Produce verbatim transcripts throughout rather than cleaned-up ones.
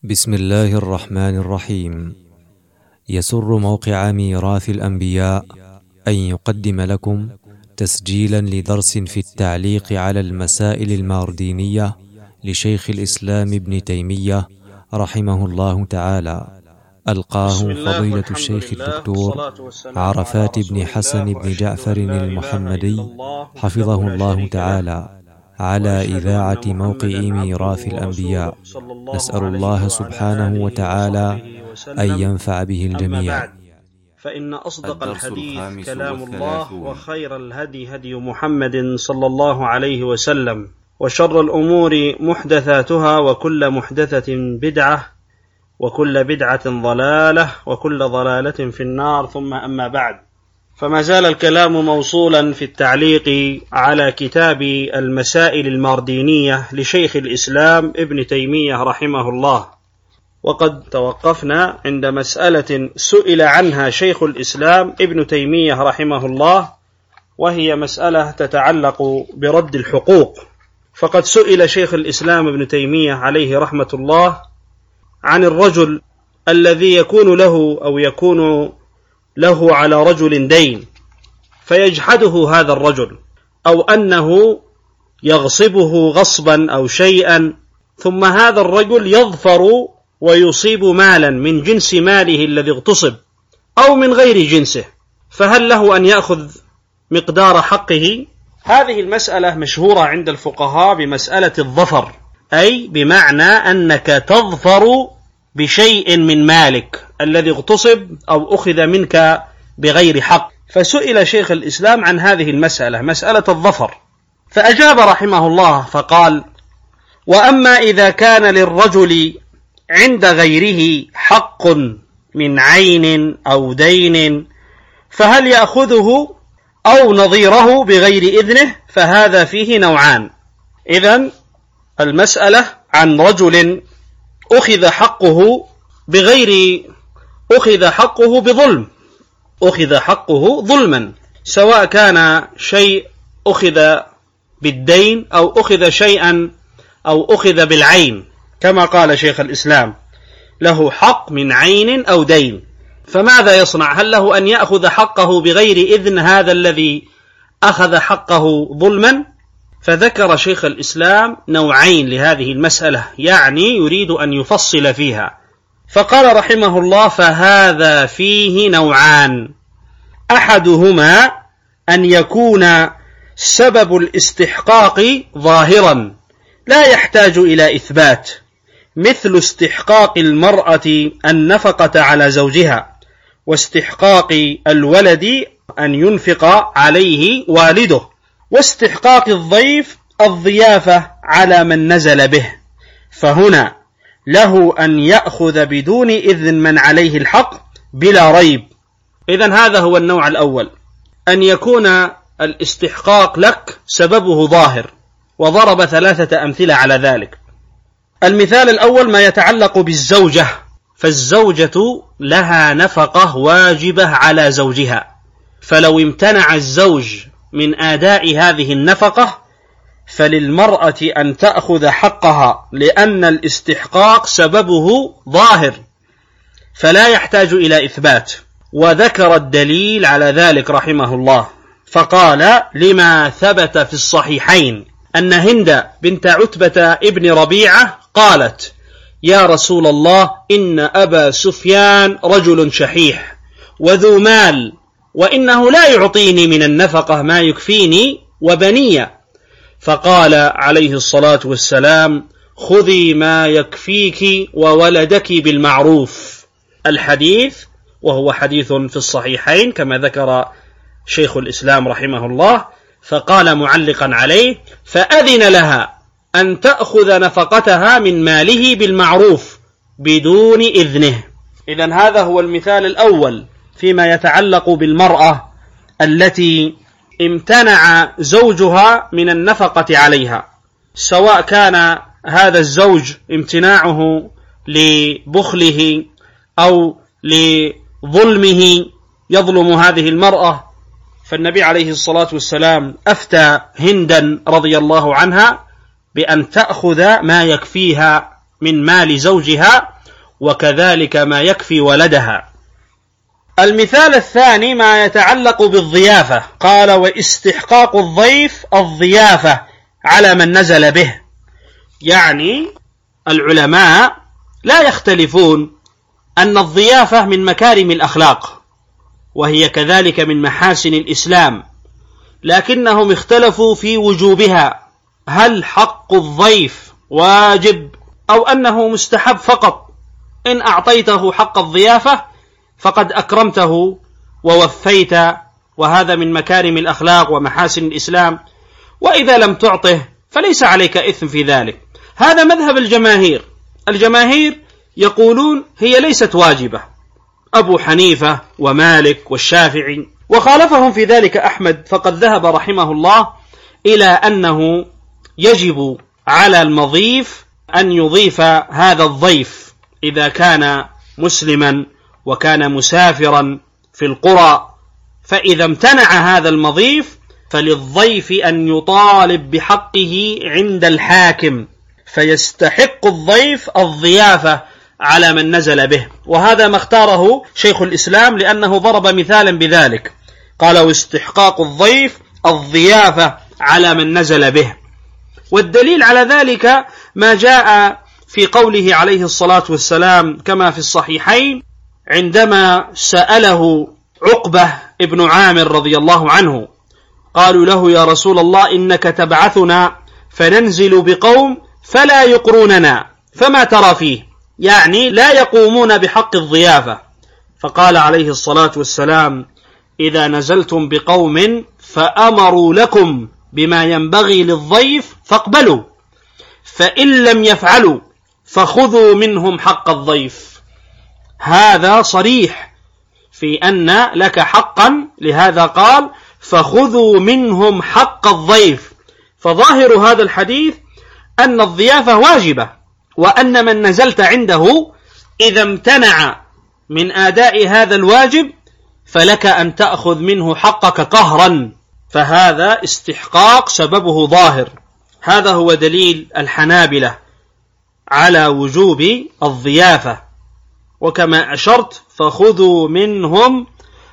بسم الله الرحمن الرحيم. يسر موقع ميراث الأنبياء أن يقدم لكم تسجيلا لدرس في التعليق على المسائل الماردينية لشيخ الإسلام ابن تيمية رحمه الله تعالى، ألقاه فضيلة الشيخ الدكتور عرفات بن حسن بن جعفر المحمدي حفظه الله تعالى على إذاعة موقع ميراث الأنبياء. نسأل الله سبحانه وتعالى أن ينفع به الجميع. فإن أصدق الحديث كلام الله، وخير الهدي هدي محمد صلى الله عليه وسلم، وشر الأمور محدثاتها، وكل محدثة بدعة، وكل بدعة ضلالة، وكل ضلالة في النار. ثم أما بعد، فما زال الكلام موصولا في التعليق على كتاب المسائل الماردينية لشيخ الإسلام ابن تيمية رحمه الله، وقد توقفنا عند مسألة سئل عنها شيخ الإسلام ابن تيمية رحمه الله، وهي مسألة تتعلق برد الحقوق. فقد سئل شيخ الإسلام ابن تيمية عليه رحمة الله عن الرجل الذي يكون له أو يكون له على رجل دين، فيجحده هذا الرجل، أو أنه يغصبه غصبا أو شيئا، ثم هذا الرجل يظفر ويصيب مالا من جنس ماله الذي اغتصب أو من غير جنسه، فهل له أن يأخذ مقدار حقه؟ هذه المسألة مشهورة عند الفقهاء بمسألة الظفر، أي بمعنى أنك تظفر بشيء من مالك الذي اغتصب أو أخذ منك بغير حق. فسئل شيخ الإسلام عن هذه المسألة، مسألة الظفر، فأجاب رحمه الله فقال: وأما إذا كان للرجل عند غيره حق من عين أو دين، فهل يأخذه أو نظيره بغير إذنه؟ فهذا فيه نوعان. إذن المسألة عن رجل أخذ حقه بغير أخذ حقه بظلم، أخذ حقه ظلما، سواء كان شيء أخذ بالدين أو أخذ شيئا أو أخذ بالعين، كما قال شيخ الإسلام له حق من عين أو دين، فماذا يصنع؟ هل له أن يأخذ حقه بغير إذن هذا الذي أخذ حقه ظلما؟ فذكر شيخ الإسلام نوعين لهذه المسألة، يعني يريد أن يفصل فيها، فقال رحمه الله: فهذا فيه نوعان، أحدهما أن يكون سبب الاستحقاق ظاهرا لا يحتاج إلى إثبات، مثل استحقاق المرأة النفقة على زوجها، واستحقاق الولد أن ينفق عليه والده، واستحقاق الضيف الضيافة على من نزل به، فهنا له أن يأخذ بدون إذن من عليه الحق بلا ريب. إذن هذا هو النوع الأول، أن يكون الاستحقاق لك سببه ظاهر، وضرب ثلاثة أمثلة على ذلك. المثال الأول ما يتعلق بالزوجة، فالزوجة لها نفقة واجبة على زوجها، فلو امتنع الزوج من آداء هذه النفقة فللمرأة أن تأخذ حقها، لأن الاستحقاق سببه ظاهر فلا يحتاج إلى إثبات. وذكر الدليل على ذلك رحمه الله، فقال: لما ثبت في الصحيحين أن هند بنت عتبة ابن ربيعة قالت: يا رسول الله، إن أبا سفيان رجل شحيح وذو مال، وإنه لا يعطيني من النفقة ما يكفيني وبني. فقال عليه الصلاة والسلام: خذي ما يكفيك وولدك بالمعروف. الحديث، وهو حديث في الصحيحين كما ذكر شيخ الإسلام رحمه الله، فقال معلقا عليه: فأذن لها أن تأخذ نفقتها من ماله بالمعروف بدون إذنه. إذن هذا هو المثال الأول فيما يتعلق بالمرأة التي امتنع زوجها من النفقة عليها، سواء كان هذا الزوج امتناعه لبخله أو لظلمه يظلم هذه المرأة. فالنبي عليه الصلاة والسلام أفتى هندا رضي الله عنها بأن تأخذ ما يكفيها من مال زوجها وكذلك ما يكفي ولدها. المثال الثاني ما يتعلق بالضيافة، قال: واستحقاق الضيف الضيافة على من نزل به. يعني العلماء لا يختلفون أن الضيافة من مكارم الأخلاق، وهي كذلك من محاسن الإسلام، لكنهم اختلفوا في وجوبها، هل حق الضيف واجب أو أنه مستحب فقط؟ إن أعطيته حق الضيافة فقد أكرمته ووفيت، وهذا من مكارم الأخلاق ومحاسن الإسلام، وإذا لم تعطه فليس عليك إثم في ذلك. هذا مذهب الجماهير. الجماهير يقولون هي ليست واجبة، أبو حنيفة ومالك والشافعي، وخالفهم في ذلك أحمد، فقد ذهب رحمه الله إلى أنه يجب على المضيف أن يضيف هذا الضيف إذا كان مسلما وكان مسافرا في القرى، فإذا امتنع هذا المضيف فللضيف أن يطالب بحقه عند الحاكم، فيستحق الضيف الضيافة على من نزل به. وهذا ما اختاره شيخ الإسلام لأنه ضرب مثالا بذلك، قال: واستحقاق الضيف الضيافة على من نزل به. والدليل على ذلك ما جاء في قوله عليه الصلاة والسلام كما في الصحيحين عندما سأله عقبة ابن عامر رضي الله عنه، قالوا له: يا رسول الله إنك تبعثنا فننزل بقوم فلا يقروننا، فما ترى فيه؟ يعني لا يقومون بحق الضيافة. فقال عليه الصلاة والسلام: إذا نزلتم بقوم فأمروا لكم بما ينبغي للضيف فاقبلوا، فإن لم يفعلوا فخذوا منهم حق الضيف. هذا صريح في أن لك حقا، لهذا قال: فخذوا منهم حق الضيف. فظاهر هذا الحديث أن الضيافة واجبة، وأن من نزلت عنده إذا امتنع من أداء هذا الواجب فلك أن تأخذ منه حقك قهرا، فهذا استحقاق سببه ظاهر. هذا هو دليل الحنابلة على وجوب الضيافة. وكما أشرت فخذوا منهم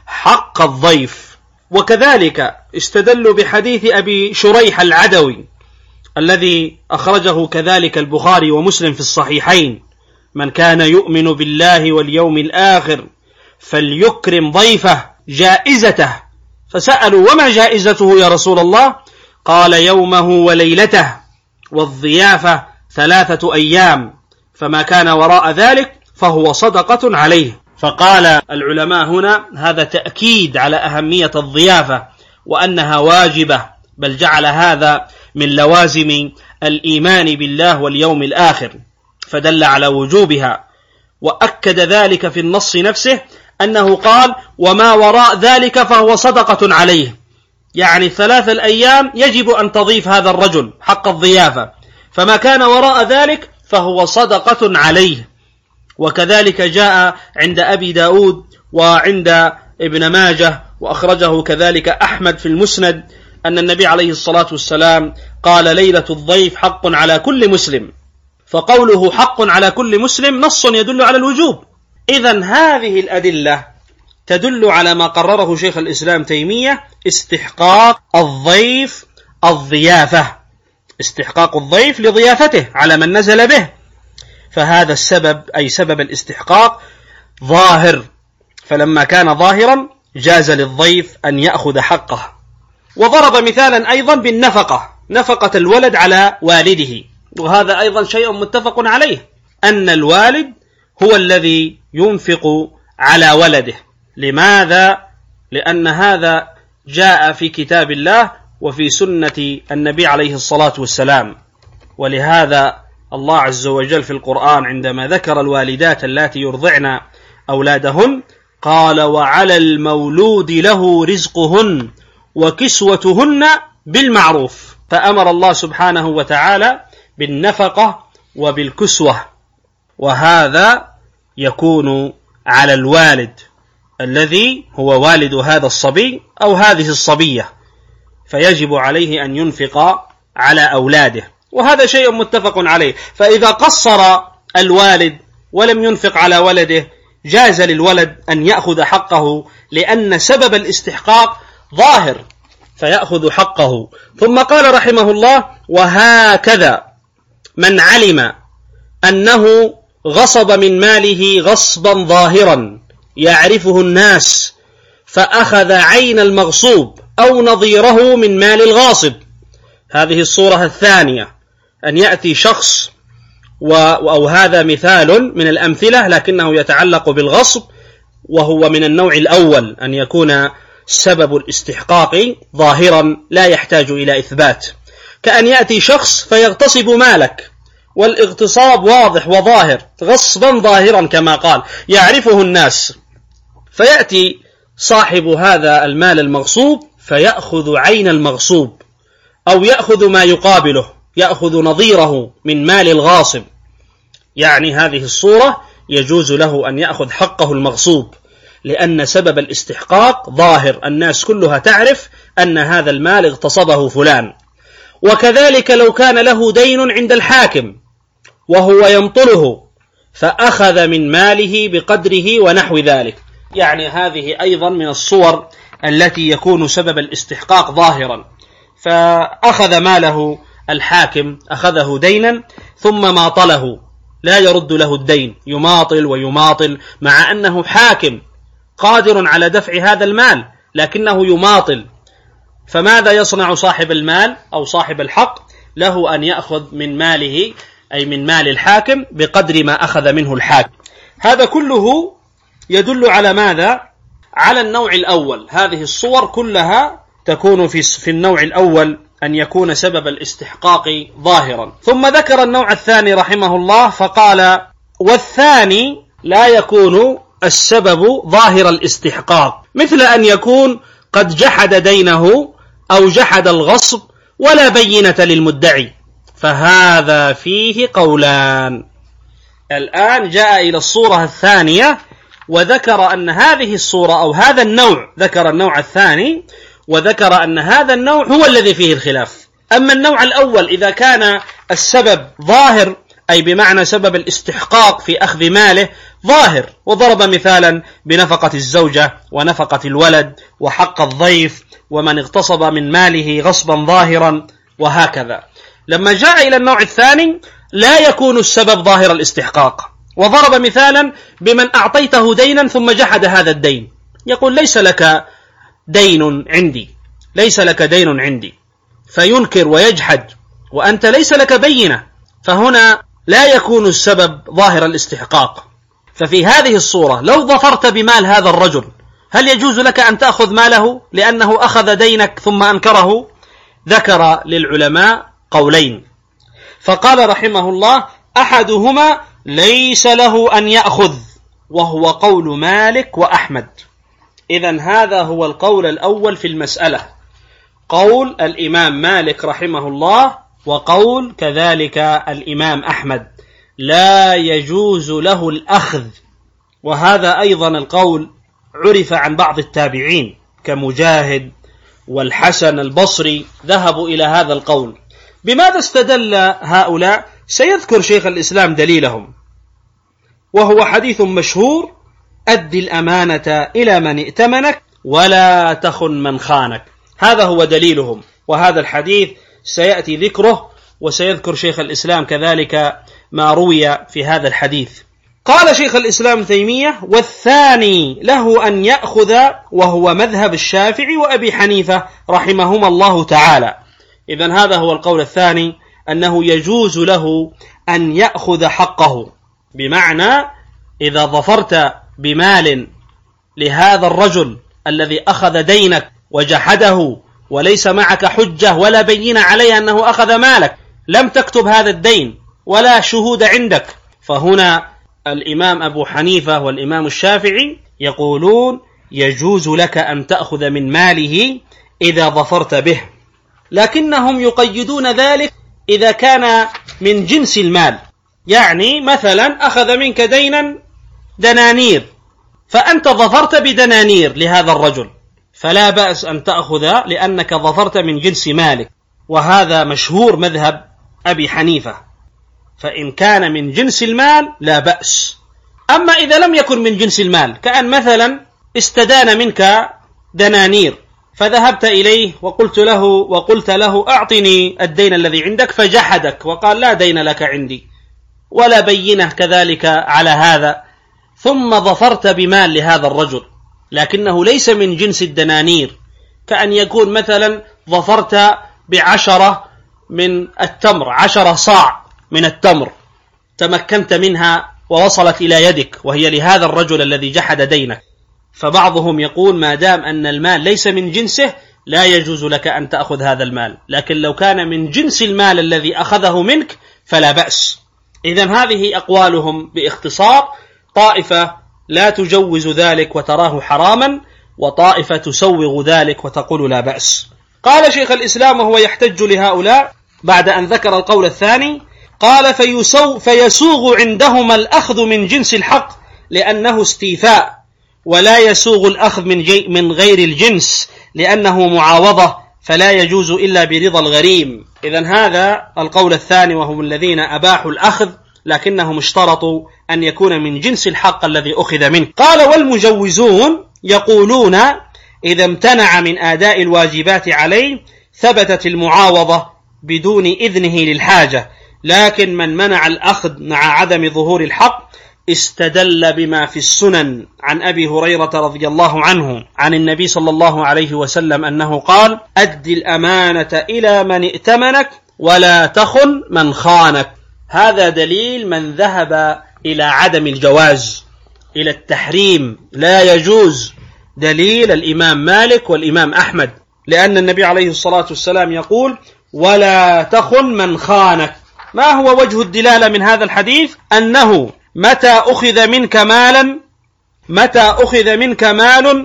حق الضيف. وكذلك استدلوا بحديث أبي شريح العدوي الذي أخرجه كذلك البخاري ومسلم في الصحيحين: من كان يؤمن بالله واليوم الآخر فليكرم ضيفه جائزته. فسألوا: وما جائزته يا رسول الله؟ قال: يومه وليلته، والضيافة ثلاثة أيام، فما كان وراء ذلك فهو صدقة عليه. فقال العلماء هنا هذا تأكيد على أهمية الضيافة وأنها واجبة، بل جعل هذا من لوازم الإيمان بالله واليوم الآخر، فدل على وجوبها. وأكد ذلك في النص نفسه أنه قال: وما وراء ذلك فهو صدقة عليه، يعني ثلاث الأيام يجب أن تضيف هذا الرجل حق الضيافة، فما كان وراء ذلك فهو صدقة عليه. وكذلك جاء عند أبي داود وعند ابن ماجه وأخرجه كذلك أحمد في المسند أن النبي عليه الصلاة والسلام قال: ليلة الضيف حق على كل مسلم. فقوله حق على كل مسلم نص يدل على الوجوب. إذن هذه الأدلة تدل على ما قرره شيخ الإسلام تيمية: استحقاق الضيف الضيافة، استحقاق الضيف لضيافته على من نزل به. فهذا السبب أي سبب الاستحقاق ظاهر، فلما كان ظاهرا جاز للضيف أن يأخذ حقه. وضرب مثالا أيضا بالنفقة، نفقة الولد على والده، وهذا أيضا شيء متفق عليه، أن الوالد هو الذي ينفق على ولده. لماذا؟ لأن هذا جاء في كتاب الله وفي سنة النبي عليه الصلاة والسلام. ولهذا الله عز وجل في القرآن عندما ذكر الوالدات اللاتي يرضعن أولادهن قال: وعلى المولود له رزقهن وكسوتهن بالمعروف. فأمر الله سبحانه وتعالى بالنفقة وبالكسوة، وهذا يكون على الوالد الذي هو والد هذا الصبي أو هذه الصبية، فيجب عليه أن ينفق على أولاده، وهذا شيء متفق عليه. فإذا قصر الوالد ولم ينفق على ولده جاز للولد أن يأخذ حقه، لأن سبب الاستحقاق ظاهر، فيأخذ حقه. ثم قال رحمه الله: وهكذا من علم أنه غصب من ماله غصبا ظاهرا يعرفه الناس فأخذ عين المغصوب أو نظيره من مال الغاصب. هذه الصورة الثانية، أن يأتي شخص و... أو هذا مثال من الأمثلة لكنه يتعلق بالغصب، وهو من النوع الأول، أن يكون سبب الاستحقاق ظاهرا لا يحتاج إلى إثبات، كأن يأتي شخص فيغتصب مالك، والاغتصاب واضح وظاهر غصبا ظاهرا كما قال يعرفه الناس، فيأتي صاحب هذا المال المغصوب فيأخذ عين المغصوب أو يأخذ ما يقابله، يأخذ نظيره من مال الغاصب. يعني هذه الصورة يجوز له أن يأخذ حقه المغصوب، لأن سبب الاستحقاق ظاهر، الناس كلها تعرف أن هذا المال اغتصبه فلان. وكذلك لو كان له دين عند الحاكم وهو يمطله فأخذ من ماله بقدره ونحو ذلك، يعني هذه أيضا من الصور التي يكون سبب الاستحقاق ظاهرا. فأخذ ماله الحاكم، أخذه دينا ثم ماطله، لا يرد له الدين، يماطل ويماطل مع أنه حاكم قادر على دفع هذا المال لكنه يماطل. فماذا يصنع صاحب المال أو صاحب الحق؟ له أن يأخذ من ماله أي من مال الحاكم بقدر ما أخذ منه الحاكم. هذا كله يدل على ماذا؟ على النوع الأول. هذه الصور كلها تكون في في النوع الأول، أن يكون سبب الاستحقاق ظاهرا. ثم ذكر النوع الثاني رحمه الله فقال: والثاني لا يكون السبب ظاهر الاستحقاق، مثل أن يكون قد جحد دينه أو جحد الغصب ولا بينة للمدعي، فهذا فيه قولان. الآن جاء إلى الصورة الثانية وذكر أن هذه الصورة أو هذا النوع، ذكر النوع الثاني وذكر أن هذا النوع هو الذي فيه الخلاف. أما النوع الأول إذا كان السبب ظاهر، أي بمعنى سبب الاستحقاق في أخذ ماله ظاهر، وضرب مثالا بنفقة الزوجة ونفقة الولد وحق الضيف ومن اغتصب من ماله غصبا ظاهرا وهكذا. لما جاء إلى النوع الثاني لا يكون السبب ظاهر الاستحقاق، وضرب مثالا بمن أعطيته دينا ثم جحد هذا الدين، يقول: ليس لك دين عندي، ليس لك دين عندي، فينكر ويجحد وأنت ليس لك بينة، فهنا لا يكون السبب ظاهر الاستحقاق. ففي هذه الصورة لو ظفرت بمال هذا الرجل، هل يجوز لك أن تأخذ ماله لأنه أخذ دينك ثم أنكره؟ ذكر للعلماء قولين، فقال رحمه الله: أحدهما ليس له أن يأخذ، وهو قول مالك وأحمد. إذن هذا هو القول الأول في المسألة، قول الإمام مالك رحمه الله وقول كذلك الإمام أحمد، لا يجوز له الأخذ. وهذا أيضا القول عرف عن بعض التابعين كمجاهد والحسن البصري، ذهبوا إلى هذا القول. بماذا استدل هؤلاء؟ سيذكر شيخ الإسلام دليلهم، وهو حديث مشهور: أد الأمانة إلى من ائتمنك ولا تخن من خانك. هذا هو دليلهم، وهذا الحديث سيأتي ذكره، وسيذكر شيخ الإسلام كذلك ما روي في هذا الحديث. قال شيخ الإسلام تيمية: والثاني له أن يأخذ، وهو مذهب الشافعي وأبي حنيفة رحمهما الله تعالى. إذن هذا هو القول الثاني، أنه يجوز له أن يأخذ حقه، بمعنى إذا ظفرت بمال لهذا الرجل الذي أخذ دينك وجحده وليس معك حجة ولا بينة عليه أنه أخذ مالك، لم تكتب هذا الدين ولا شهود عندك، فهنا الإمام أبو حنيفة والإمام الشافعي يقولون يجوز لك أن تأخذ من ماله إذا ظفرت به، لكنهم يقيدون ذلك إذا كان من جنس المال. يعني مثلا أخذ منك دينا دنانير، فأنت ظفرت بدنانير لهذا الرجل، فلا بأس أن تأخذ لأنك ظفرت من جنس مالك، وهذا مشهور مذهب أبي حنيفة. فإن كان من جنس المال لا بأس، أما إذا لم يكن من جنس المال، كأن مثلا استدان منك دنانير فذهبت إليه وقلت له وقلت له أعطني الدين الذي عندك، فجحدك وقال لا دين لك عندي ولا بينة كذلك على هذا، ثم ظفرت بمال لهذا الرجل لكنه ليس من جنس الدنانير، كأن يكون مثلا ظفرت بعشرة من التمر، عشرة صاع من التمر تمكنت منها ووصلت إلى يدك وهي لهذا الرجل الذي جحد دينك. فبعضهم يقول ما دام أن المال ليس من جنسه لا يجوز لك أن تأخذ هذا المال، لكن لو كان من جنس المال الذي أخذه منك فلا بأس. إذن هذه أقوالهم باختصار، طائفة لا تجوز ذلك وتراه حراما، وطائفة تسوغ ذلك وتقول لا بأس. قال شيخ الإسلام وهو يحتج لهؤلاء بعد أن ذكر القول الثاني، قال فيسو فيسوغ عندهما الأخذ من جنس الحق لأنه استيفاء، ولا يسوغ الأخذ من, من غير الجنس لأنه معاوضة، فلا يجوز إلا برضا الغريم. إذن هذا القول الثاني، وهم الذين أباحوا الأخذ لكنهم اشترطوا أن يكون من جنس الحق الذي أخذ منه. قال والمجوزون يقولون إذا امتنع من آداء الواجبات عليه ثبتت المعاوضة بدون إذنه للحاجة، لكن من منع الأخذ مع عدم ظهور الحق استدل بما في السنن عن أبي هريرة رضي الله عنه عن النبي صلى الله عليه وسلم أنه قال أد الأمانة إلى من ائتمنك ولا تخن من خانك. هذا دليل من ذهب إلى عدم الجواز، إلى التحريم، لا يجوز، دليل الإمام مالك والإمام أحمد، لأن النبي عليه الصلاة والسلام يقول ولا تخن من خانك. ما هو وجه الدلالة من هذا الحديث؟ أنه متى أخذ منك مالا متى أخذ منك مال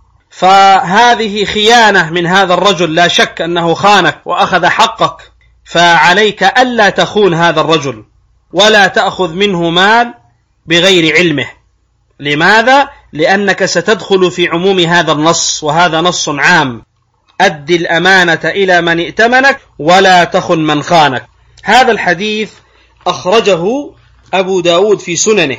فهذه خيانة من هذا الرجل، لا شك أنه خانك وأخذ حقك، فعليك ألا تخون هذا الرجل ولا تأخذ منه مال بغير علمه. لماذا؟ لأنك ستدخل في عموم هذا النص، وهذا نص عام، أد الأمانة إلى من ائتمنك ولا تخن من خانك. هذا الحديث أخرجه أبو داود في سننه،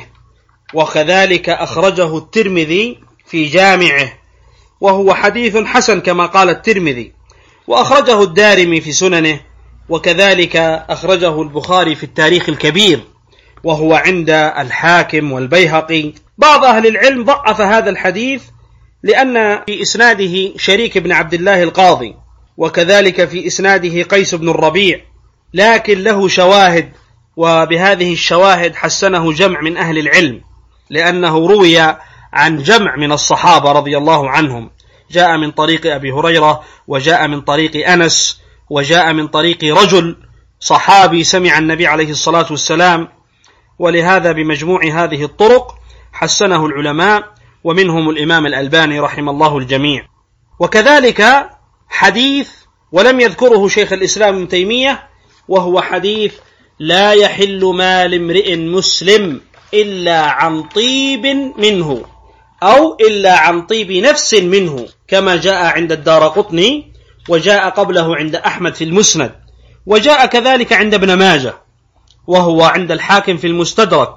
وكذلك أخرجه الترمذي في جامعه، وهو حديث حسن كما قال الترمذي، وأخرجه الدارمي في سننه، وكذلك أخرجه البخاري في التاريخ الكبير، وهو عند الحاكم والبيهقي. بعض أهل العلم ضعف هذا الحديث لأن في إسناده شريك بن عبد الله القاضي، وكذلك في إسناده قيس بن الربيع، لكن له شواهد، وبهذه الشواهد حسنه جمع من أهل العلم، لأنه روي عن جمع من الصحابة رضي الله عنهم، جاء من طريق أبي هريرة، وجاء من طريق أنس، وجاء من طريق رجل صحابي سمع النبي عليه الصلاة والسلام، ولهذا بمجموع هذه الطرق حسنه العلماء، ومنهم الإمام الألباني رحم الله الجميع. وكذلك حديث ولم يذكره شيخ الإسلام ابن تيمية، وهو حديث لا يحل مال امرئ مسلم إلا عن طيب منه أو إلا عن طيب نفس منه، كما جاء عند الدارقطني، وجاء قبله عند أحمد في المسند، وجاء كذلك عند ابن ماجه، وهو عند الحاكم في المستدرك،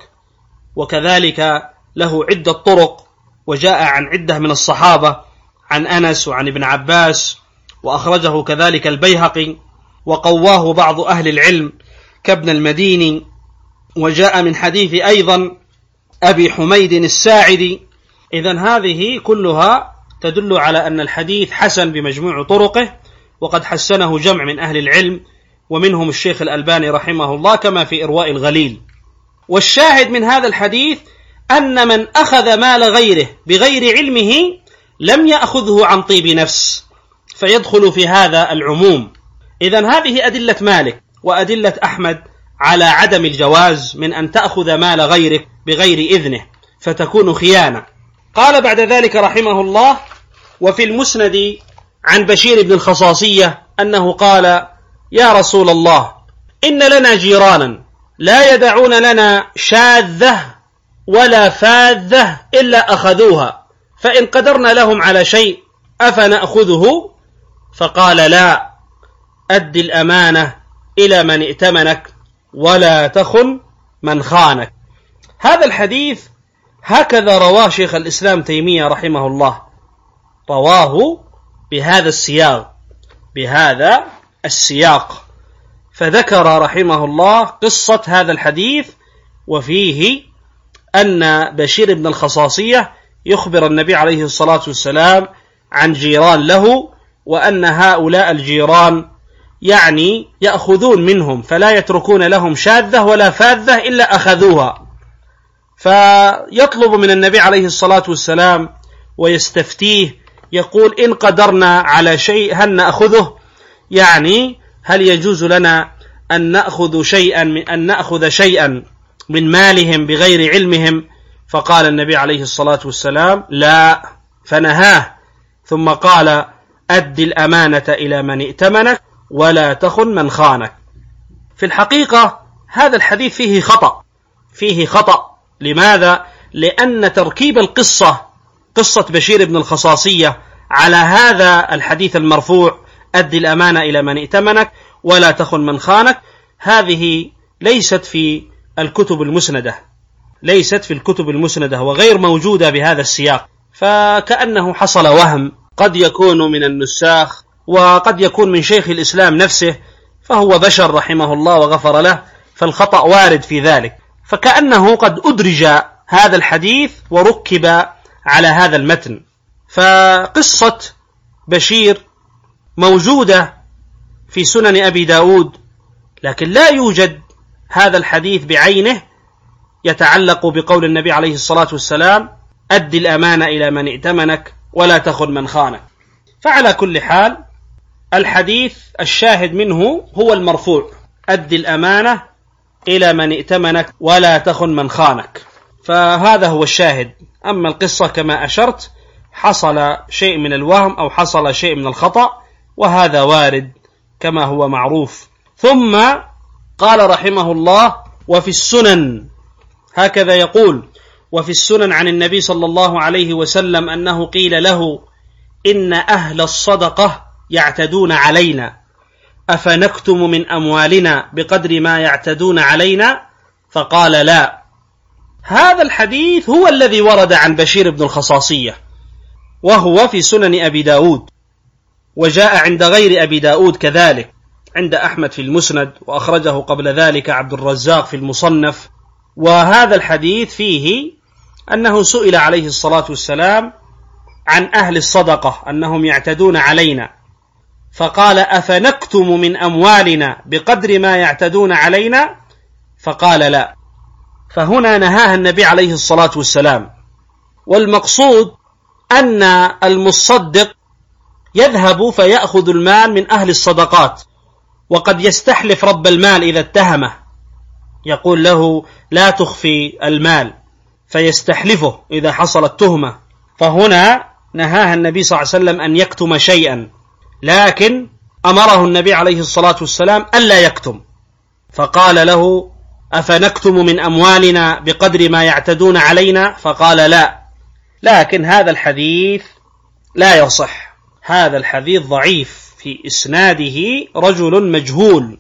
وكذلك له عدة طرق، وجاء عن عدة من الصحابة، عن أنس وعن ابن عباس، وأخرجه كذلك البيهقي، وقواه بعض أهل العلم كابن المديني، وجاء من حديث أيضا أبي حميد الساعدي. إذن هذه كلها تدل على أن الحديث حسن بمجموع طرقه، وقد حسنه جمع من أهل العلم، ومنهم الشيخ الألباني رحمه الله كما في إرواء الغليل. والشاهد من هذا الحديث أن من أخذ مال غيره بغير علمه لم يأخذه عن طيب نفس، فيدخل في هذا العموم. إذن هذه أدلة مالك وأدلة أحمد على عدم الجواز من أن تأخذ مال غيرك بغير إذنه فتكون خيانة. قال بعد ذلك رحمه الله: وفي المسند عن بشير بن الخصاصية أنه قال: يا رسول الله، إن لنا جيرانا لا يدعون لنا شاذة ولا فاذة إلا أخذوها، فإن قدرنا لهم على شيء أفنأخذه؟ فقال: لا، أد الأمانة إلى من ائتمنك ولا تخن من خانك. هذا الحديث هكذا رواه شيخ الإسلام تيمية رحمه الله، رواه بهذا السياق بهذا السياق فذكر رحمه الله قصة هذا الحديث، وفيه أن بشير بن الخصاصية يخبر النبي عليه الصلاة والسلام عن جيران له، وأن هؤلاء الجيران يعني يأخذون منهم فلا يتركون لهم شاذة ولا فاذة إلا أخذوها، فيطلب من النبي عليه الصلاة والسلام ويستفتيه، يقول إن قدرنا على شيء هل نأخذه؟ يعني هل يجوز لنا أن نأخذ شيئا من أن نأخذ شيئا من مالهم بغير علمهم؟ فقال النبي عليه الصلاة والسلام لا، فنهاه، ثم قال أد الأمانة إلى من ائتمنك ولا تخن من خانك. في الحقيقة هذا الحديث فيه خطأ فيه خطأ لماذا؟ لأن تركيب القصة قصة بشير بن الخصاصية على هذا الحديث المرفوع أد الأمانة إلى من ائتمنك ولا تخن من خانك، هذه ليست في الكتب المسندة ليست في الكتب المسندة وغير موجودة بهذا السياق، فكأنه حصل وهم، قد يكون من النساخ وقد يكون من شيخ الإسلام نفسه، فهو بشر رحمه الله وغفر له، فالخطأ وارد في ذلك، فكأنه قد أدرج هذا الحديث وركب على هذا المتن. فقصة بشير موجودة في سنن أبي داود، لكن لا يوجد هذا الحديث بعينه يتعلق بقول النبي عليه الصلاة والسلام أد الأمانة إلى من ائتمنك ولا تخن من خانك. فعلى كل حال الحديث الشاهد منه هو المرفوع أد الأمانة إلى من ائتمنك ولا تخن من خانك، فهذا هو الشاهد. أما القصة كما أشرت حصل شيء من الوهم أو حصل شيء من الخطأ، وهذا وارد كما هو معروف. ثم قال رحمه الله وفي السنن، هكذا يقول وفي السنن عن النبي صلى الله عليه وسلم أنه قيل له إن أهل الصدقة يعتدون علينا أفنكتم من أموالنا بقدر ما يعتدون علينا؟ فقال لا. هذا الحديث هو الذي ورد عن بشير بن الخصاصية، وهو في سنن أبي داود، وجاء عند غير أبي داود كذلك، عند أحمد في المسند، وأخرجه قبل ذلك عبد الرزاق في المصنف. وهذا الحديث فيه أنه سئل عليه الصلاة والسلام عن أهل الصدقة أنهم يعتدون علينا، فقال أفنكتم من أموالنا بقدر ما يعتدون علينا؟ فقال لا. فهنا نهاها النبي عليه الصلاة والسلام، والمقصود أن المصدق يذهب فيأخذ المال من أهل الصدقات، وقد يستحلف رب المال إذا اتهمه، يقول له لا تخفي المال، فيستحلفه إذا حصلت تهمة. فهنا نهاها النبي صلى الله عليه وسلم أن يكتم شيئا، لكن أمره النبي عليه الصلاة والسلام ألا يكتم، فقال له أفنكتم من أموالنا بقدر ما يعتدون علينا؟ فقال لا. لكن هذا الحديث لا يصح، هذا الحديث ضعيف، في إسناده رجل مجهول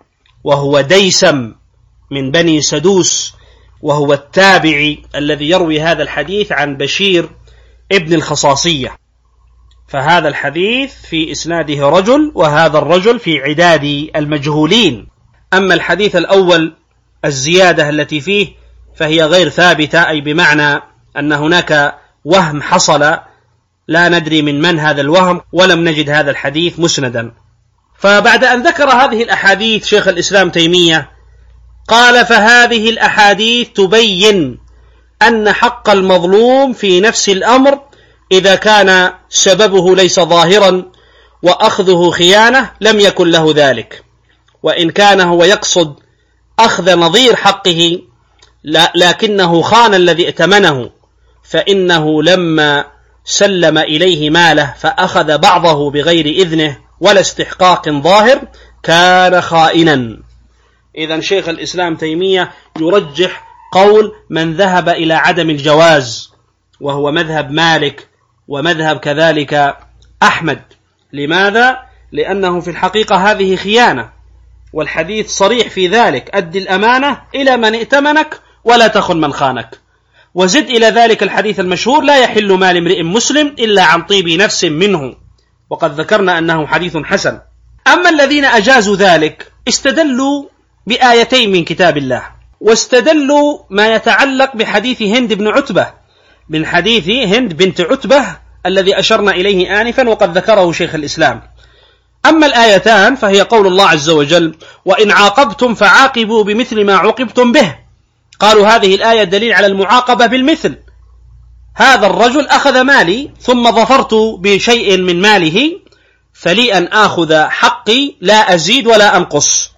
وهو ديسم من بني سدوس، وهو التابعي الذي يروي هذا الحديث عن بشير ابن الخصاصية، فهذا الحديث في إسناده رجل، وهذا الرجل في عداد المجهولين. أما الحديث الأول الزيادة التي فيه فهي غير ثابتة، أي بمعنى أن هناك وهم حصل لا ندري من من هذا الوهم، ولم نجد هذا الحديث مسندا. فبعد أن ذكر هذه الأحاديث شيخ الإسلام تيمية قال فهذه الأحاديث تبين أن حق المظلوم في نفس الأمر إذا كان سببه ليس ظاهرا وأخذه خيانة لم يكن له ذلك، وإن كان هو يقصد أخذ نظير حقه لكنه خان الذي ائتمنه، فإنه لما سلم إليه ماله فأخذ بعضه بغير إذنه ولا استحقاق ظاهر كان خائنا. إذن شيخ الإسلام تيمية يرجح قول من ذهب إلى عدم الجواز، وهو مذهب مالك ومذهب كذلك أحمد. لماذا؟ لأنه في الحقيقة هذه خيانة، والحديث صريح في ذلك أد الأمانة إلى من ائتمنك ولا تخن من خانك. وزد إلى ذلك الحديث المشهور: لا يحل مال امرئ مسلم إلا عن طيب نفس منه، وقد ذكرنا أنه حديث حسن. أما الذين أجازوا ذلك استدلوا بآيتين من كتاب الله، واستدلوا ما يتعلق بحديث هند بن عتبة، من حديث هند بنت عتبة الذي أشرنا إليه آنفا وقد ذكره شيخ الإسلام. أما الآيتان فهي قول الله عز وجل: وإن عاقبتم فعاقبوا بمثل ما عوقبتم به. قالوا هذه الآية دليل على المعاقبة بالمثل. هذا الرجل أخذ مالي ثم ظفرت بشيء من ماله، فلي أن آخذ حقي لا أزيد ولا أنقص،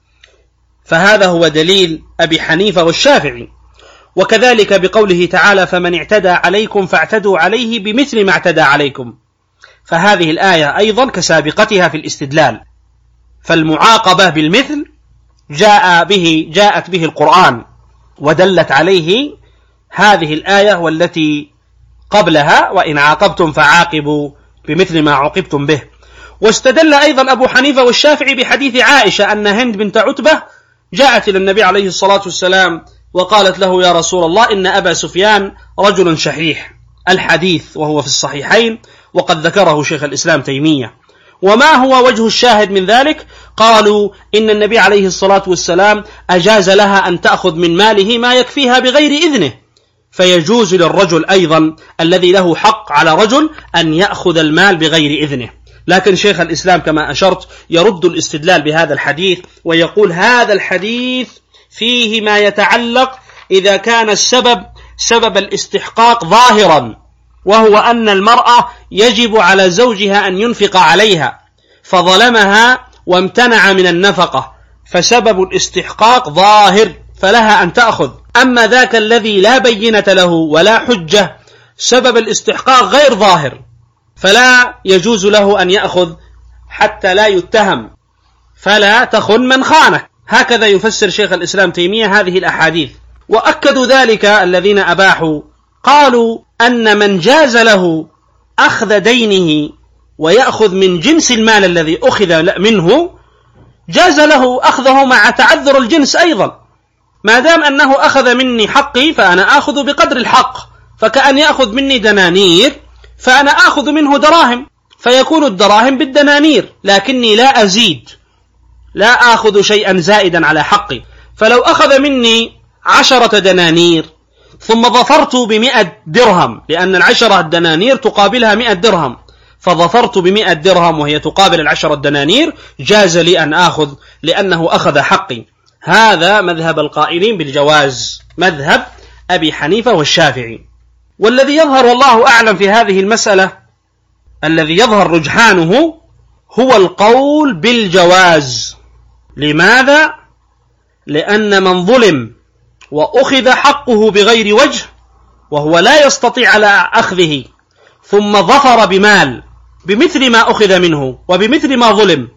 فهذا هو دليل أبي حنيفة والشافعي. وكذلك بقوله تعالى: فمن اعتدى عليكم فاعتدوا عليه بمثل ما اعتدى عليكم، فهذه الآية أيضا كسابقتها في الاستدلال. فالمعاقبة بالمثل جاء به جاءت به القرآن ودلت عليه هذه الآية والتي قبلها: وإن عاقبتم فعاقبوا بمثل ما عوقبتم به. واستدل أيضا أبو حنيفة والشافعي بحديث عائشة أن هند بنت عتبة جاءت إلى النبي عليه الصلاة والسلام وقالت له: يا رسول الله، إن أبا سفيان رجل شحيح، الحديث وهو في الصحيحين وقد ذكره شيخ الإسلام تيمية. وما هو وجه الشاهد من ذلك؟ قالوا إن النبي عليه الصلاة والسلام أجاز لها أن تأخذ من ماله ما يكفيها بغير إذنه، فيجوز للرجل أيضا الذي له حق على رجل أن يأخذ المال بغير إذنه. لكن شيخ الإسلام كما أشرت يرد الاستدلال بهذا الحديث ويقول: هذا الحديث فيه ما يتعلق إذا كان السبب سبب الاستحقاق ظاهرا، وهو أن المرأة يجب على زوجها أن ينفق عليها فظلمها وامتنع من النفقة، فسبب الاستحقاق ظاهر فلها أن تأخذ. أما ذاك الذي لا بينة له ولا حجة، سبب الاستحقاق غير ظاهر، فلا يجوز له أن يأخذ حتى لا يتهم، فلا تخن من خانك. هكذا يفسر شيخ الإسلام تيمية هذه الأحاديث. وأكدوا ذلك الذين أباحوا، قالوا أن من جاز له أخذ دينه ويأخذ من جنس المال الذي أخذ منه، جاز له أخذه مع تعذر الجنس أيضا. ما دام أنه أخذ مني حقي فأنا آخذ بقدر الحق، فكأن يأخذ مني دنانير فأنا آخذ منه دراهم، فيكون الدراهم بالدنانير، لكني لا أزيد، لا آخذ شيئا زائدا على حقي. فلو أخذ مني عشرة دنانير ثم ظفرت بمئة درهم، لأن العشرة الدنانير تقابلها مئة درهم، فظفرت بمئة درهم وهي تقابل العشرة الدنانير، جاز لي أن آخذ لأنه أخذ حقي. هذا مذهب القائلين بالجواز، مذهب أبي حنيفة والشافعي. والذي يظهر والله أعلم في هذه المسألة، الذي يظهر رجحانه هو القول بالجواز. لماذا؟ لأن من ظلم وأخذ حقه بغير وجه وهو لا يستطيع على أخذه، ثم ظفر بمال بمثل ما أخذ منه وبمثل ما ظلم،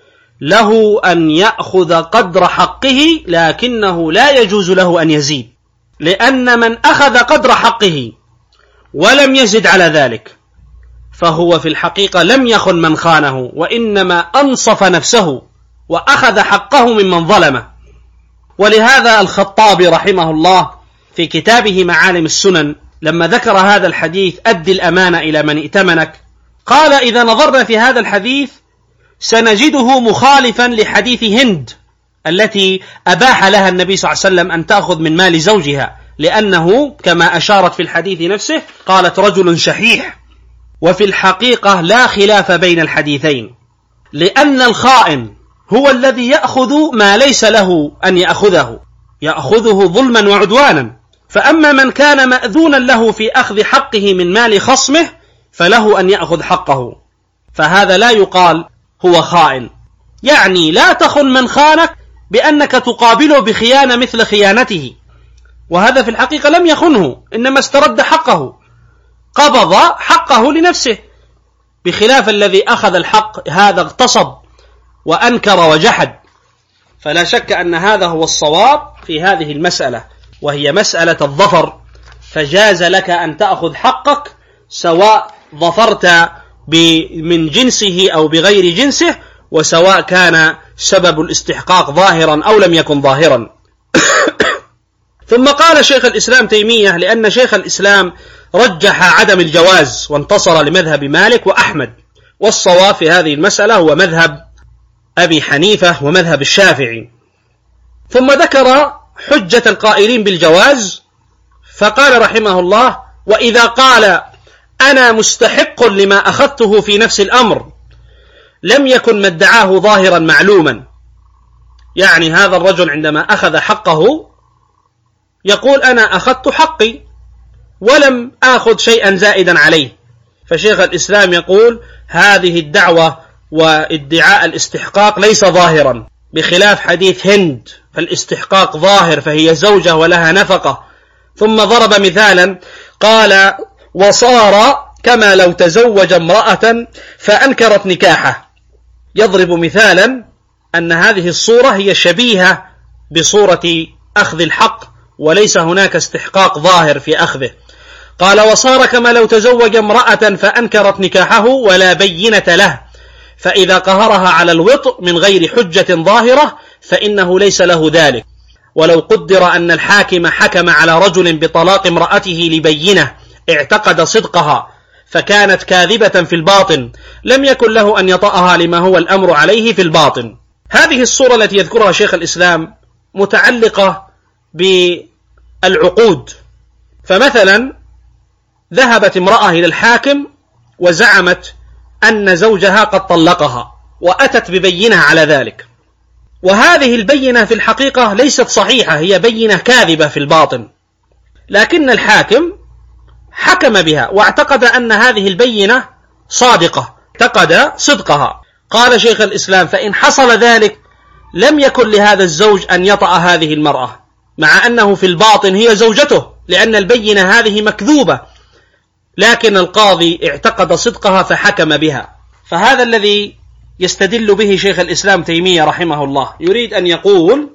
له أن يأخذ قدر حقه، لكنه لا يجوز له أن يزيد، لأن من أخذ قدر حقه ولم يزد على ذلك فهو في الحقيقة لم يخن من خانه، وإنما أنصف نفسه وأخذ حقه ممن ظلمه. ولهذا الخطابي رحمه الله في كتابه معالم السنن لما ذكر هذا الحديث: أدي الأمانة إلى من ائتمنك، قال: إذا نظرنا في هذا الحديث سنجده مخالفا لحديث هند التي أباح لها النبي صلى الله عليه وسلم أن تأخذ من مال زوجها، لأنه كما أشارت في الحديث نفسه قالت: رجل شحيح. وفي الحقيقة لا خلاف بين الحديثين، لأن الخائن هو الذي يأخذ ما ليس له أن يأخذه، يأخذه ظلما وعدوانا. فأما من كان مأذونا له في أخذ حقه من مال خصمه فله أن يأخذ حقه، فهذا لا يقال هو خائن. يعني لا تخن من خانك بأنك تقابله بخيانة مثل خيانته، وهذا في الحقيقة لم يخنه، إنما استرد حقه، قبض حقه لنفسه، بخلاف الذي أخذ الحق هذا اغتصب وأنكر وجحد. فلا شك أن هذا هو الصواب في هذه المسألة، وهي مسألة الظفر، فجاز لك أن تأخذ حقك سواء ظفرت من جنسه أو بغير جنسه، وسواء كان سبب الاستحقاق ظاهرا أو لم يكن ظاهرا. ثم قال شيخ الإسلام تيمية: لأن شيخ الإسلام رجح عدم الجواز وانتصر لمذهب مالك وأحمد، والصواب في هذه المسألة هو مذهب أبي حنيفة ومذهب الشافعي. ثم ذكر حجة القائلين بالجواز فقال رحمه الله: وإذا قال أنا مستحق لما أخذته في نفس الأمر لم يكن ما ادعاه ظاهرا معلوما. يعني هذا الرجل عندما أخذ حقه يقول أنا أخذت حقي ولم آخذ شيئا زائدا عليه، فشيخ الإسلام يقول هذه الدعوة وادعاء الاستحقاق ليس ظاهرا، بخلاف حديث هند فالاستحقاق ظاهر فهي زوجة ولها نفقة. ثم ضرب مثالا قال: وصار كما لو تزوج امرأة فأنكرت نكاحه. يضرب مثالا أن هذه الصورة هي شبيهة بصورة أخذ الحق وليس هناك استحقاق ظاهر في أخذه. قال: وصار كما لو تزوج امرأة فأنكرت نكاحه ولا بينة له، فإذا قهرها على الوطء من غير حجة ظاهرة فإنه ليس له ذلك. ولو قدر أن الحاكم حكم على رجل بطلاق امرأته لبينة اعتقد صدقها فكانت كاذبة في الباطن لم يكن له أن يطأها لما هو الأمر عليه في الباطن. هذه الصورة التي يذكرها شيخ الإسلام متعلقة بالعقود. فمثلا ذهبت امرأة إلى الحاكم وزعمت أن زوجها قد طلقها وأتت ببينة على ذلك، وهذه البينة في الحقيقة ليست صحيحة، هي بينة كاذبة في الباطن، لكن الحاكم حكم بها واعتقد أن هذه البينة صادقة، اعتقد صدقها. قال شيخ الإسلام: فإن حصل ذلك لم يكن لهذا الزوج أن يطأ هذه المرأة، مع أنه في الباطن هي زوجته، لأن البينة هذه مكذوبة، لكن القاضي اعتقد صدقها فحكم بها. فهذا الذي يستدل به شيخ الإسلام تيمية رحمه الله، يريد أن يقول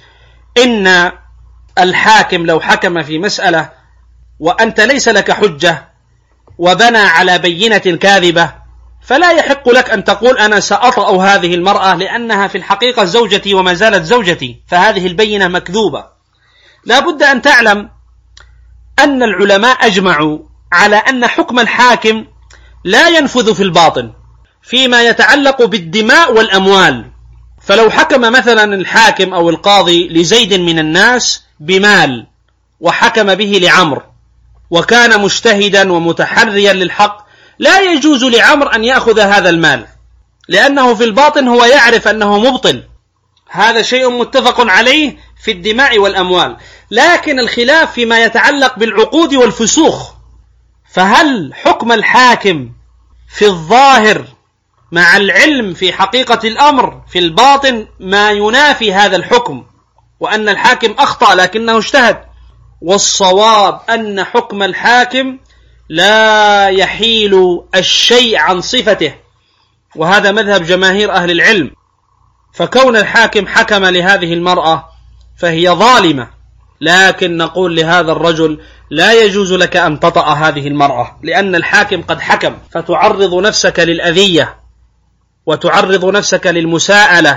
إن الحاكم لو حكم في مسألة وأنت ليس لك حجة وبنى على بينة كاذبة فلا يحق لك أن تقول أنا سأطأ هذه المرأة لأنها في الحقيقة زوجتي وما زالت زوجتي، فهذه البينة مكذوبة. لا بد أن تعلم أن العلماء أجمعوا على أن حكم الحاكم لا ينفذ في الباطن فيما يتعلق بالدماء والأموال. فلو حكم مثلا الحاكم أو القاضي لزيد من الناس بمال وحكم به لعمر وكان مجتهدا ومتحريا للحق، لا يجوز لعمر أن يأخذ هذا المال، لأنه في الباطن هو يعرف أنه مبطل. هذا شيء متفق عليه في الدماء والأموال، لكن الخلاف فيما يتعلق بالعقود والفسوخ. فهل حكم الحاكم في الظاهر مع العلم في حقيقة الأمر في الباطن ما ينافي هذا الحكم، وأن الحاكم أخطأ لكنه اجتهد؟ والصواب أن حكم الحاكم لا يحيل الشيء عن صفته، وهذا مذهب جماهير أهل العلم. فكون الحاكم حكم لهذه المرأة فهي ظالمة، لكن نقول لهذا الرجل لا يجوز لك أن تطأ هذه المرأة، لأن الحاكم قد حكم، فتعرض نفسك للأذية وتعرض نفسك للمساءلة،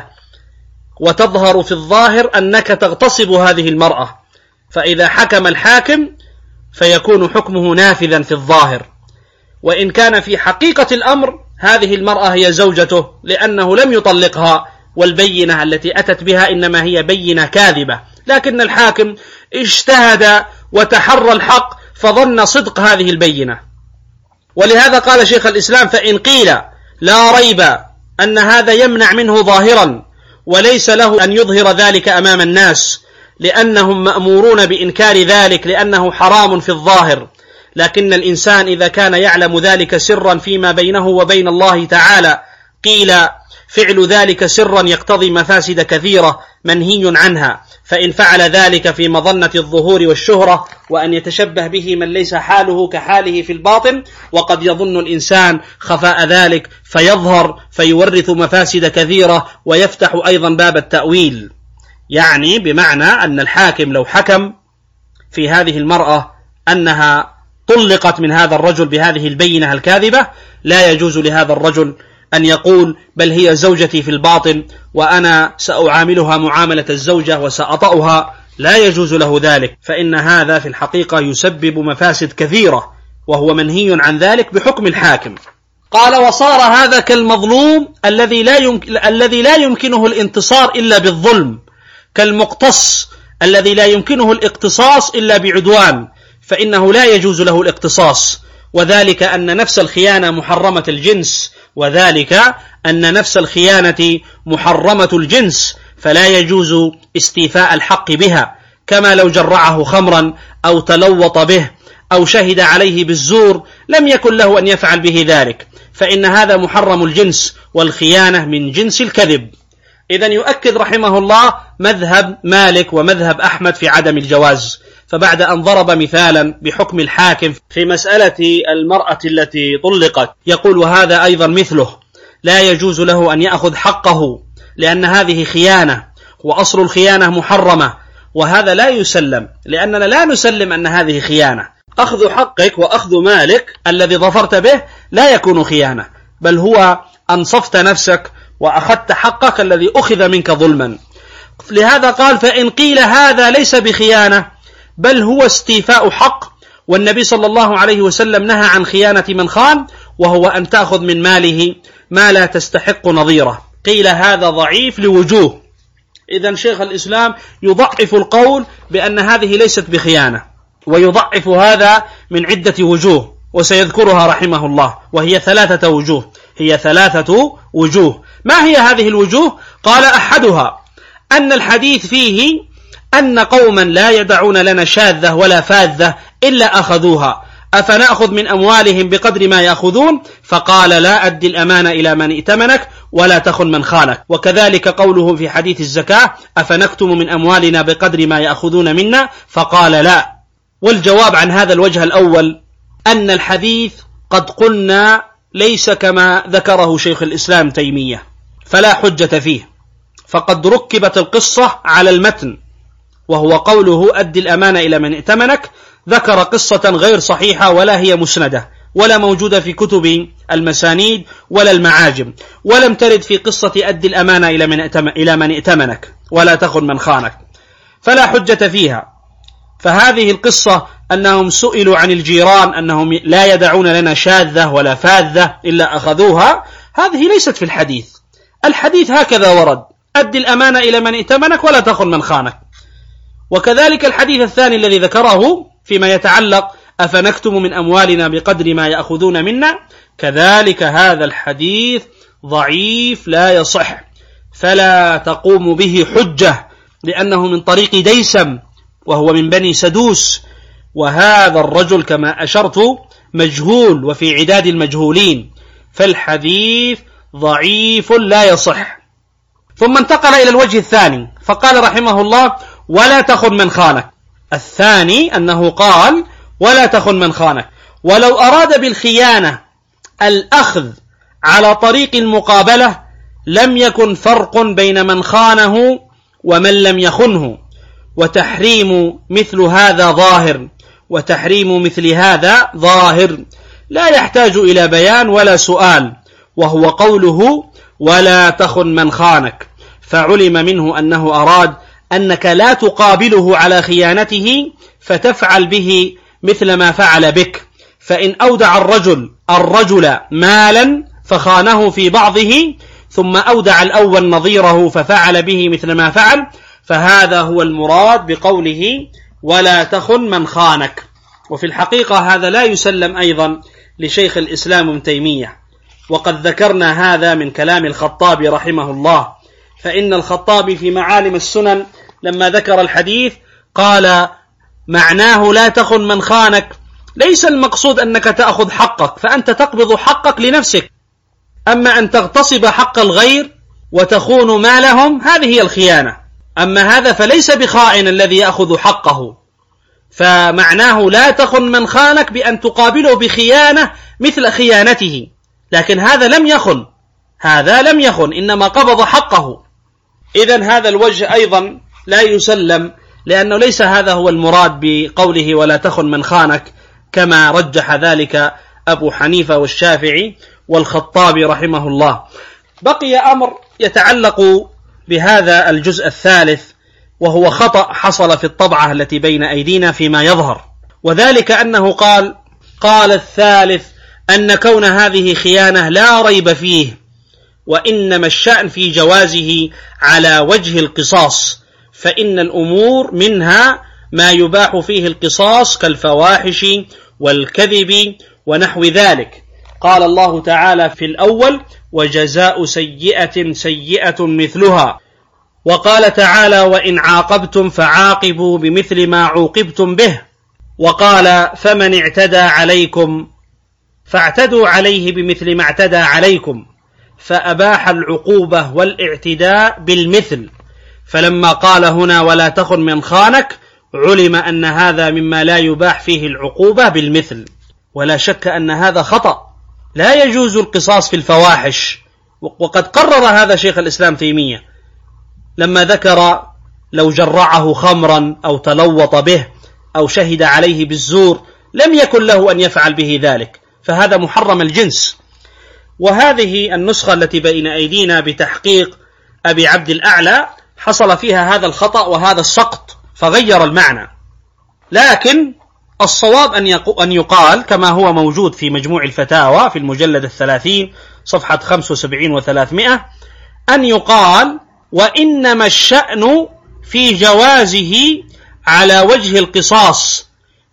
وتظهر في الظاهر أنك تغتصب هذه المرأة. فإذا حكم الحاكم فيكون حكمه نافذا في الظاهر، وإن كان في حقيقة الأمر هذه المرأة هي زوجته لأنه لم يطلقها، والبينة التي أتت بها إنما هي بينة كاذبة، لكن الحاكم اجتهد وتحرى الحق فظن صدق هذه البينة. ولهذا قال شيخ الإسلام: فإن قيل لا ريب أن هذا يمنع منه ظاهرا وليس له أن يظهر ذلك أمام الناس، لأنهم مأمورون بإنكار ذلك لأنه حرام في الظاهر، لكن الإنسان إذا كان يعلم ذلك سرا فيما بينه وبين الله تعالى قيل فعل ذلك سرا يقتضي مفاسد كثيرة منهي عنها، فإن فعل ذلك في مظنة الظهور والشهرة وأن يتشبه به من ليس حاله كحاله في الباطن، وقد يظن الإنسان خفاء ذلك فيظهر فيورث مفاسد كثيرة ويفتح أيضا باب التأويل. يعني بمعنى أن الحاكم لو حكم في هذه المرأة أنها طلقت من هذا الرجل بهذه البينة الكاذبة، لا يجوز لهذا الرجل أن يقول بل هي زوجتي في الباطن وأنا سأعاملها معاملة الزوجة وسأطأها، لا يجوز له ذلك، فإن هذا في الحقيقة يسبب مفاسد كثيرة، وهو منهي عن ذلك بحكم الحاكم. قال: وصار هذا كالمظلوم الذي لا يمكن الذي لا يمكنه الانتصار إلا بالظلم، كالمقتص الذي لا يمكنه الاقتصاص إلا بعدوان، فإنه لا يجوز له الاقتصاص، وذلك أن نفس الخيانة محرمة الجنس وذلك أن نفس الخيانة محرمة الجنس فلا يجوز استيفاء الحق بها، كما لو جرعه خمرا أو تلوط به أو شهد عليه بالزور لم يكن له أن يفعل به ذلك، فإن هذا محرم الجنس، والخيانة من جنس الكذب. إذن يؤكد رحمه الله مذهب مالك ومذهب أحمد في عدم الجواز. فبعد أن ضرب مثالا بحكم الحاكم في مسألة المرأة التي طلقت يقول: وهذا أيضا مثله، لا يجوز له أن يأخذ حقه لأن هذه خيانة، وأصل الخيانة محرمة، وهذا لا يسلم، لأننا لا نسلم أن هذه خيانة. أخذ حقك وأخذ مالك الذي ظفرت به لا يكون خيانة، بل هو أنصفت نفسك وأخذت حقك الذي أخذ منك ظلما. لهذا قال: فإن قيل هذا ليس بخيانة بل هو استيفاء حق، والنبي صلى الله عليه وسلم نهى عن خيانة من خان، وهو أن تأخذ من ماله ما لا تستحق نظيره. قيل هذا ضعيف لوجوه. إذن شيخ الإسلام يضعف القول بأن هذه ليست بخيانة، ويضعف هذا من عدة وجوه وسيذكرها رحمه الله، وهي ثلاثة وجوه هي ثلاثة وجوه. ما هي هذه الوجوه؟ قال: أحدها أن الحديث فيه أن قوما لا يدعون لنا شاذة ولا فاذة إلا أخذوها، أفنأخذ من أموالهم بقدر ما يأخذون؟ فقال: لا أدي الأمانة إلى من ائتمنك ولا تخن من خانك. وكذلك قوله في حديث الزكاة: أفنكتم من أموالنا بقدر ما يأخذون منا؟ فقال: لا. والجواب عن هذا الوجه الأول أن الحديث قد قلنا ليس كما ذكره شيخ الإسلام تيمية، فلا حجة فيه، فقد ركبت القصة على المتن، وهو قوله أدي الأمانة إلى من ائتمنك. ذكر قصة غير صحيحة ولا هي مسندة ولا موجودة في كتب المسانيد ولا المعاجم، ولم ترد في قصة أدي الأمانة إلى من ائتمنك ولا تخن من خانك، فلا حجة فيها. فهذه القصة أنهم سئلوا عن الجيران أنهم لا يدعون لنا شاذة ولا فاذة إلا أخذوها، هذه ليست في الحديث. الحديث هكذا ورد: أدي الأمانة إلى من ائتمنك ولا تخن من خانك. وكذلك الحديث الثاني الذي ذكره فيما يتعلق أفنكتم من أموالنا بقدر ما يأخذون منا، كذلك هذا الحديث ضعيف لا يصح، فلا تقوم به حجة، لأنه من طريق ديسم وهو من بني سدوس، وهذا الرجل كما أشرت مجهول وفي عداد المجهولين، فالحديث ضعيف لا يصح. ثم انتقل إلى الوجه الثاني فقال رحمه الله: ولا تخن من خانك. الثاني أنه قال: ولا تخن من خانك، ولو أراد بالخيانة الأخذ على طريق المقابلة لم يكن فرق بين من خانه ومن لم يخنه، وتحريم مثل هذا ظاهر وتحريم مثل هذا ظاهر، لا يحتاج إلى بيان ولا سؤال، وهو قوله: ولا تخن من خانك، فعلم منه أنه أراد أنك لا تقابله على خيانته فتفعل به مثل ما فعل بك. فإن أودع الرجل الرجل مالا فخانه في بعضه، ثم أودع الأول نظيره ففعل به مثل ما فعل، فهذا هو المراد بقوله: ولا تخن من خانك. وفي الحقيقة هذا لا يسلم أيضا لشيخ الإسلام ابن تيمية، وقد ذكرنا هذا من كلام الخطابي رحمه الله. فإن الخطابي في معالم السنن لما ذكر الحديث قال: معناه لا تخن من خانك ليس المقصود أنك تأخذ حقك، فأنت تقبض حقك لنفسك، أما أن تغتصب حق الغير وتخون مالهم هذه هي الخيانة. أما هذا فليس بخائن الذي يأخذ حقه، فمعناه لا تخن من خانك بأن تقابله بخيانة مثل خيانته، لكن هذا لم يخن هذا لم يخن إنما قبض حقه. إذن هذا الوجه أيضا لا يسلم، لأنه ليس هذا هو المراد بقوله ولا تخن من خانك كما رجح ذلك أبو حنيفة والشافعي والخطابي رحمه الله. بقي أمر يتعلق بهذا الجزء الثالث وهو خطأ حصل في الطبعة التي بين أيدينا فيما يظهر، وذلك أنه قال قال الثالث أن كون هذه خيانة لا ريب فيه، وإنما الشأن في جوازه على وجه القصاص، فإن الأمور منها ما يباح فيه القصاص كالفواحش والكذب ونحو ذلك. قال الله تعالى في الأول: وجزاء سيئة سيئة مثلها. وقال تعالى: وإن عاقبتم فعاقبوا بمثل ما عوقبتم به. وقال: فمن اعتدى عليكم فاعتدوا عليه بمثل ما اعتدى عليكم، فأباح العقوبة والاعتداء بالمثل. فلما قال هنا: ولا تخن من خانك، علم أن هذا مما لا يباح فيه العقوبة بالمثل، ولا شك أن هذا خطأ. لا يجوز القصاص في الفواحش، وقد قرر هذا شيخ الإسلام تيمية لما ذكر لو جرعه خمرا أو تلوط به أو شهد عليه بالزور لم يكن له أن يفعل به ذلك، فهذا محرم الجنس. وهذه النسخة التي بين أيدينا بتحقيق أبي عبد الأعلى حصل فيها هذا الخطأ وهذا السقط فغير المعنى، لكن الصواب أن يقال كما هو موجود في مجموع الفتاوى في المجلد الثلاثين صفحة خمسة وسبعين وثلاثمائة، أن يقال: وإنما الشأن في جوازه على وجه القصاص،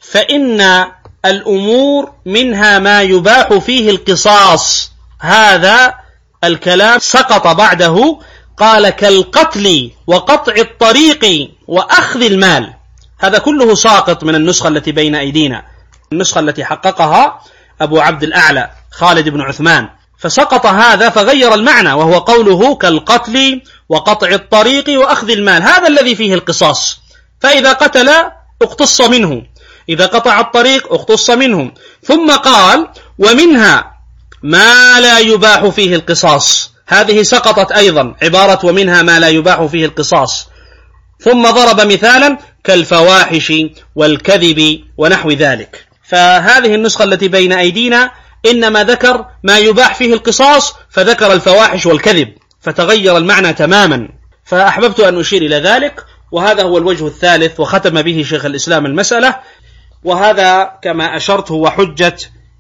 فإن الأمور منها ما يباح فيه القصاص. هذا الكلام سقط بعده، قال: كالقتل وقطع الطريق وأخذ المال. هذا كله ساقط من النسخة التي بين أيدينا، النسخة التي حققها أبو عبد الأعلى خالد بن عثمان، فسقط هذا فغير المعنى، وهو قوله: كالقتل وقطع الطريق وأخذ المال، هذا الذي فيه القصاص. فإذا قتل اقتص منه، إذا قطع الطريق اقتص منه. ثم قال: ومنها ما لا يباح فيه القصاص، هذه سقطت أيضا عبارة ومنها ما لا يباح فيه القصاص. ثم ضرب مثالا: كالفواحش والكذب ونحو ذلك. فهذه النسخة التي بين أيدينا إنما ذكر ما يباح فيه القصاص، فذكر الفواحش والكذب، فتغير المعنى تماما. فأحببت أن أشير إلى ذلك، وهذا هو الوجه الثالث، وختم به شيخ الإسلام المسألة. وهذا كما أشرت هو حجة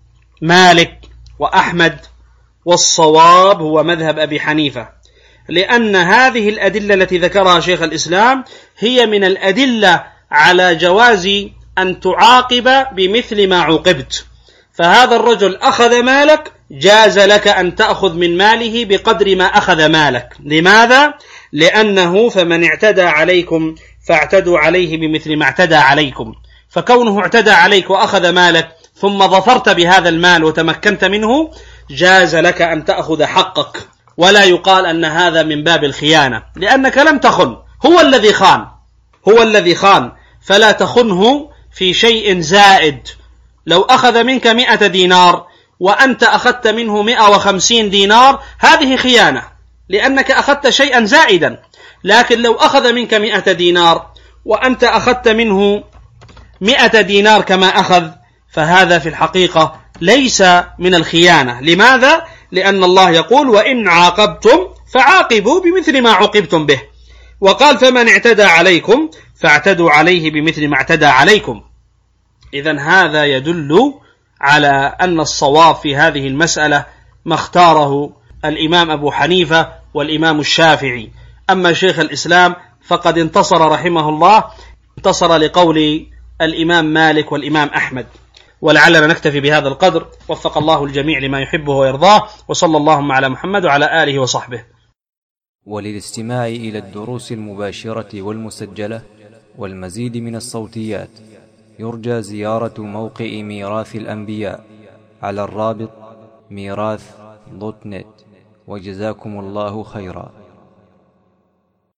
مالك وأحمد، والصواب هو مذهب أبي حنيفة، لأن هذه الأدلة التي ذكرها شيخ الإسلام هي من الأدلة على جواز أن تعاقب بمثل ما عوقبت. فهذا الرجل أخذ مالك، جاز لك أن تأخذ من ماله بقدر ما أخذ مالك. لماذا؟ لأنه فمن اعتدى عليكم فاعتدوا عليه بمثل ما اعتدى عليكم. فكونه اعتدى عليك وأخذ مالك ثم ظفرت بهذا المال وتمكنت منه، جاز لك أن تأخذ حقك، ولا يقال أن هذا من باب الخيانة، لأنك لم تخن، هو الذي خان، هو الذي خان، فلا تخنه في شيء زائد. لو أخذ منك مئة دينار وأنت أخذت منه مئة وخمسين دينار، هذه خيانة، لأنك أخذت شيئا زائدا. لكن لو أخذ منك مئة دينار وأنت أخذت منه مئة دينار كما أخذ، فهذا في الحقيقة ليس من الخيانة. لماذا؟ لأن الله يقول: وإن عاقبتم فعاقبوا بمثل ما عوقبتم به. وقال: فمن اعتدى عليكم فاعتدوا عليه بمثل ما اعتدى عليكم. إذن هذا يدل على أن الصواب في هذه المسألة ما اختاره الإمام أبو حنيفة والإمام الشافعي. أما شيخ الإسلام فقد انتصر رحمه الله، انتصر لقول الإمام مالك والإمام أحمد. ولعلنا نكتفي بهذا القدر، وفق الله الجميع لما يحبه ويرضاه، وصلى اللهم على محمد وعلى آله وصحبه. وللاستماع إلى الدروس المباشرة والمسجلة والمزيد من الصوتيات يرجى زيارة موقع ميراث الأنبياء على الرابط ميراث دوت نت. وجزاكم الله خيرا.